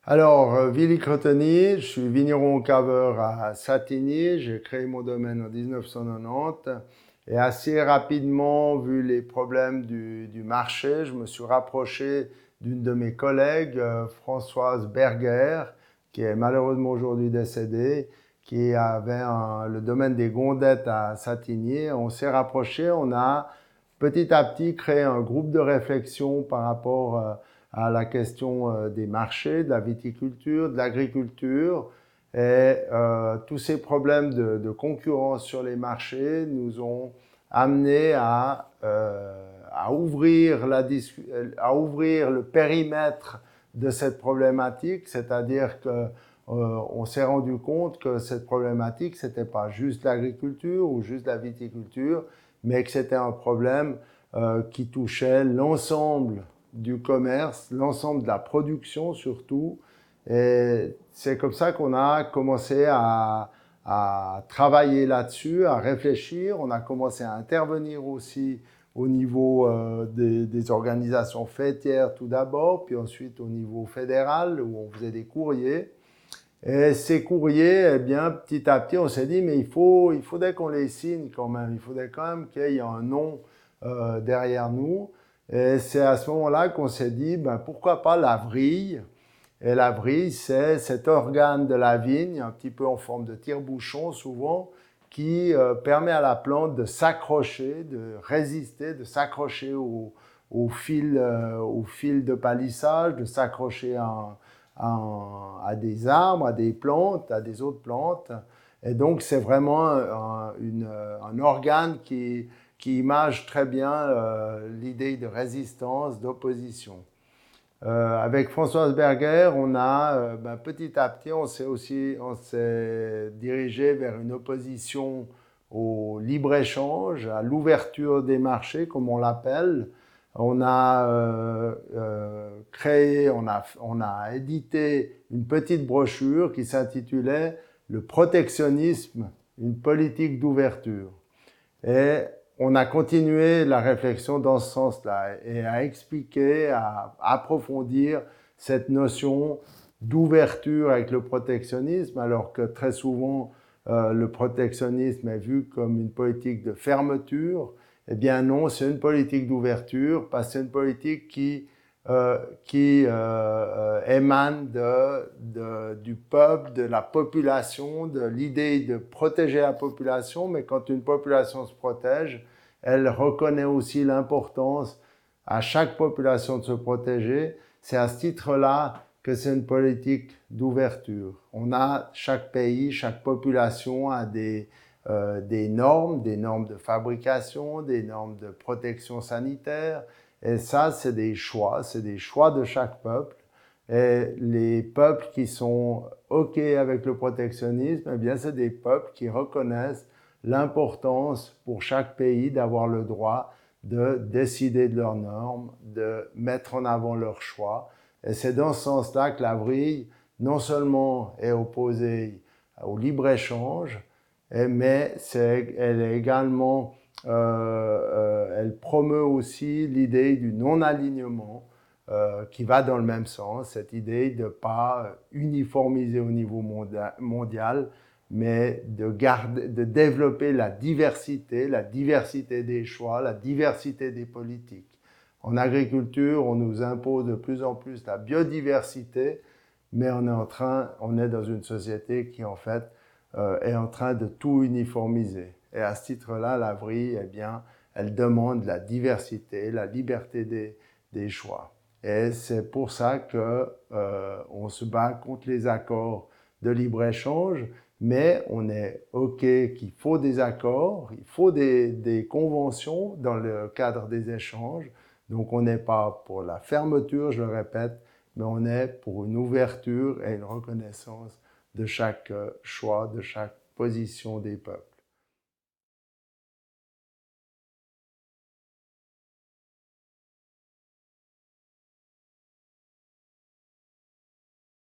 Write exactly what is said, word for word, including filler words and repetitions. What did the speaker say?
Alors, euh, Willy Crotoni, je suis vigneron caveur à Satigny. J'ai créé mon domaine en dix-neuf cent quatre-vingt-dix et assez rapidement, vu les problèmes du, du marché, je me suis rapproché d'une de mes collègues, euh, Françoise Berger, qui est malheureusement aujourd'hui décédée, qui avait un- le domaine des Gondettes à Satigny. On s'est rapproché, on a petit à petit créé un groupe de réflexion par rapport euh, à la question euh, des marchés, de la viticulture, de l'agriculture. Et euh, tous ces problèmes de, de concurrence sur les marchés nous ont amené à, euh, à, ouvrir la à ouvrir le périmètre de cette problématique, c'est-à-dire que euh, on s'est rendu compte que cette problématique, c'était pas juste l'agriculture ou juste la viticulture, mais que c'était un problème euh, qui touchait l'ensemble du commerce, l'ensemble de la production surtout. Et c'est comme ça qu'on a commencé à, à travailler là-dessus, à réfléchir. On a commencé à intervenir aussi au niveau euh, des, des organisations fêtières tout d'abord, puis ensuite au niveau fédéral où on faisait des courriers. Et ces courriers, eh bien, petit à petit, on s'est dit, mais il faut, il faudrait qu'on les signe quand même. Il faudrait quand même qu'il y ait un nom euh, derrière nous. Et c'est à ce moment-là qu'on s'est dit, ben, pourquoi pas la vrille. Et la vrille, c'est cet organe de la vigne, un petit peu en forme de tire-bouchon souvent, qui euh, permet à la plante de s'accrocher, de résister, de s'accrocher au, au, fil, euh, au fil de palissage, de s'accrocher à, à, à des arbres, à des plantes, à des autres plantes. Et donc, c'est vraiment un, une, un organe qui, qui image très bien euh, l'idée de résistance, d'opposition. Euh, avec Françoise Berger, on a euh, ben, petit à petit, on s'est aussi on s'est dirigé vers une opposition au libre-échange, à l'ouverture des marchés, comme on l'appelle. On a euh, euh, créé, on a, on a édité une petite brochure qui s'intitulait Le protectionnisme, une politique d'ouverture. Et on a continué la réflexion dans ce sens-là et à expliquer, à approfondir cette notion d'ouverture avec le protectionnisme, alors que très souvent euh, le protectionnisme est vu comme une politique de fermeture. Eh bien non, c'est une politique d'ouverture parce que c'est une politique qui euh, qui euh, euh, émane de, de, du peuple, de la population, de l'idée de protéger la population, mais quand une population se protège, elle reconnaît aussi l'importance à chaque population de se protéger. C'est à ce titre-là que c'est une politique d'ouverture. On a, chaque pays, chaque population a des, euh, des normes, des normes de fabrication, des normes de protection sanitaire, et ça, c'est des choix, c'est des choix de chaque peuple. Et les peuples qui sont OK avec le protectionnisme, eh bien, c'est des peuples qui reconnaissent l'importance pour chaque pays d'avoir le droit de décider de leurs normes, de mettre en avant leurs choix. Et c'est dans ce sens-là que la vrille, non seulement est opposée au libre-échange, mais c'est, elle est également euh, euh, elle promeut aussi l'idée du non-alignement euh, qui va dans le même sens, cette idée de ne pas uniformiser au niveau mondia- mondial, mais de, garder, de développer la diversité, la diversité des choix, la diversité des politiques. En agriculture, on nous impose de plus en plus la biodiversité, mais on est en train, on est dans une société qui en fait euh, est en train de tout uniformiser. Et à ce titre-là, la vrille, eh bien, elle demande la diversité, la liberté des, des choix. Et c'est pour ça que euh, on se bat contre les accords de libre-échange, mais on est OK qu'il faut des accords, il faut des, des conventions dans le cadre des échanges. Donc on n'est pas pour la fermeture, je le répète, mais on est pour une ouverture et une reconnaissance de chaque choix, de chaque position des peuples.